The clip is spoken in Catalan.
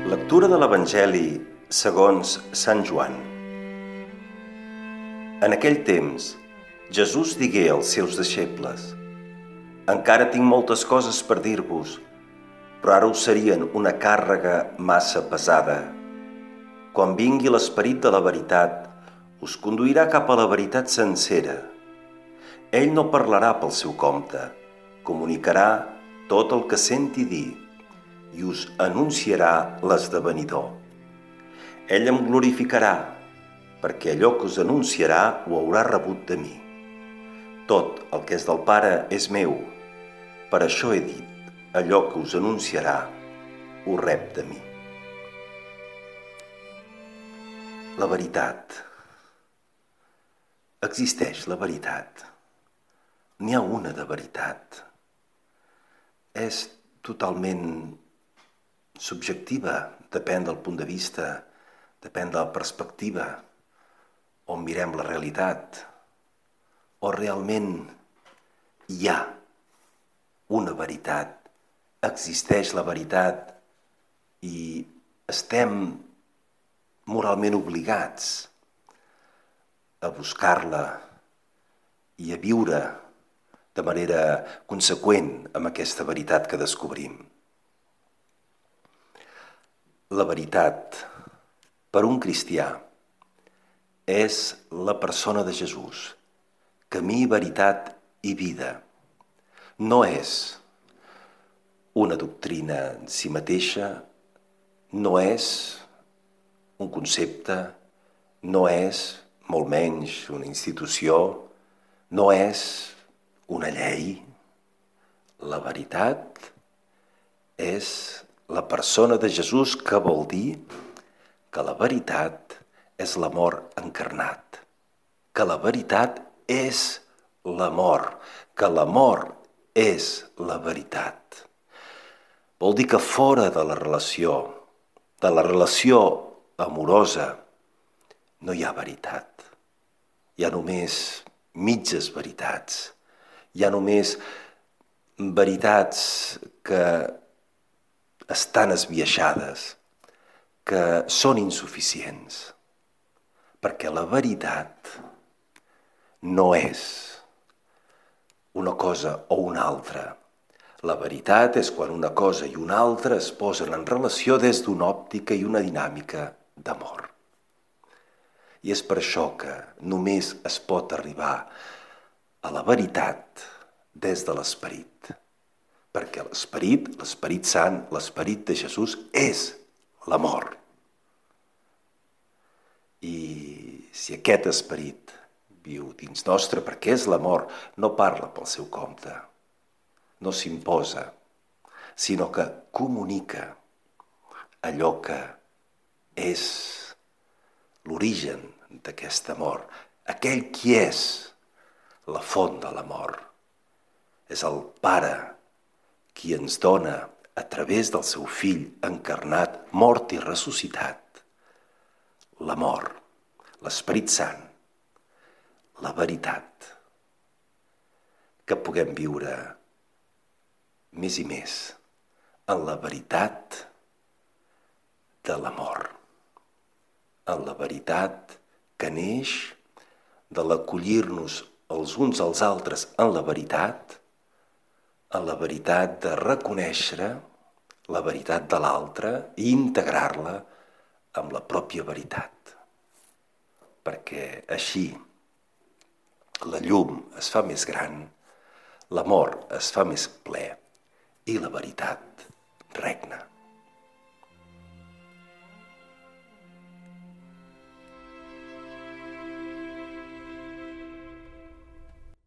Lectura de l'Evangeli segons Sant Joan. En aquell temps, Jesús digué als seus deixebles: «Encara tinc moltes coses per dir-vos, però ara us serien una càrrega massa pesada. Quan vingui l'Esperit de la veritat, us conduirà cap a la veritat sencera. Ell no parlarà pel seu compte, comunicarà tot el que senti dir i us anunciarà l'esdevenidor. Ell em glorificarà, perquè allò que us anunciarà ho haurà rebut de mi. Tot el que és del Pare és meu. Per això he dit, allò que us anunciarà ho rep de mi». La veritat. Existeix la veritat. N'hi ha una de veritat. És totalment subjectiva, depèn del punt de vista, depèn de la perspectiva, on mirem la realitat, o realment hi ha una veritat, existeix la veritat i estem moralment obligats a buscar-la i a viure de manera conseqüent amb aquesta veritat que descobrim. La veritat, per un cristià, és la persona de Jesús, camí, veritat i vida. No és una doctrina en si mateixa, no és un concepte, no és, molt menys, una institució, no és una llei. La veritat és la persona de Jesús, que vol dir que la veritat és l'amor encarnat, que la veritat és l'amor, que l'amor és la veritat. Vol dir que fora de la relació amorosa, no hi ha veritat. Hi ha només mitges veritats. Hi ha només veritats que estan esbiaixades, que són insuficients, perquè la veritat no és una cosa o una altra. La veritat és quan una cosa i una altra es posen en relació des d'una òptica i una dinàmica d'amor. I és per això que només es pot arribar a la veritat des de l'Esperit. Perquè l'Esperit Sant, l'Esperit de Jesús, és l'amor. I si aquest esperit viu dins nostre, perquè és l'amor, no parla pel seu compte, no s'imposa, sinó que comunica allò que és l'origen d'aquest amor, aquell qui és la font de l'amor. És el Pare qui ens dona, a través del seu Fill encarnat, mort i ressuscitat, l'amor, l'Esperit Sant, la veritat, que puguem viure més i més en la veritat de l'amor, en la veritat que neix de l'acollir-nos els uns als altres en la veritat de reconèixer la veritat de l'altre i integrar-la amb la pròpia veritat. Perquè així la llum es fa més gran, l'amor es fa més ple i la veritat regna.